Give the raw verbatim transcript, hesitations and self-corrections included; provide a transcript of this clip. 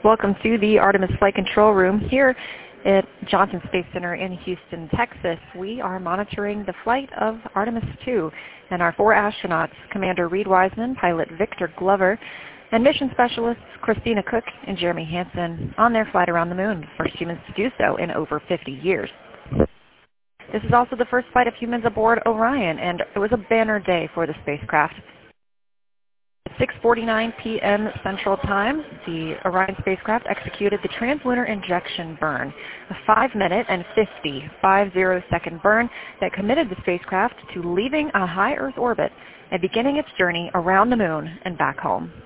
Welcome to the Artemis Flight Control Room here at Johnson Space Center in Houston, Texas. We are monitoring the flight of Artemis two and our four astronauts, Commander Reid Wiseman, pilot Victor Glover, and mission specialists Christina Cook and Jeremy Hansen on their flight around the moon, the first humans to do so in over fifty years. This is also the first flight of humans aboard Orion, and it was a banner day for the spacecraft. At six forty-nine p m Central Time, the Orion spacecraft executed the translunar injection burn, a five minute and fifty, fifty second burn that committed the spacecraft to leaving a high Earth orbit and beginning its journey around the moon and back home.